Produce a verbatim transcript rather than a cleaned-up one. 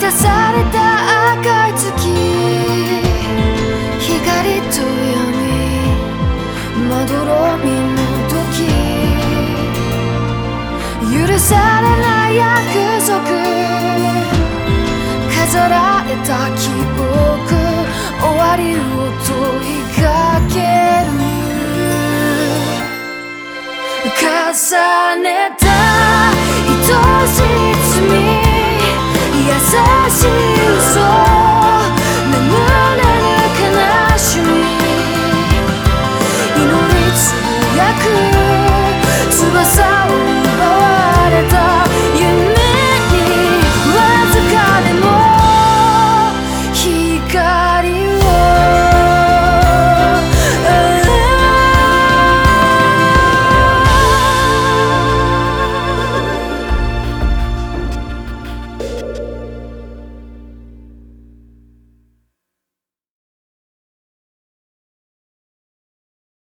たされた赤い月、光と闇まどろみの時、許されない約束、飾られた記憶、終わりを問いかける。重ねた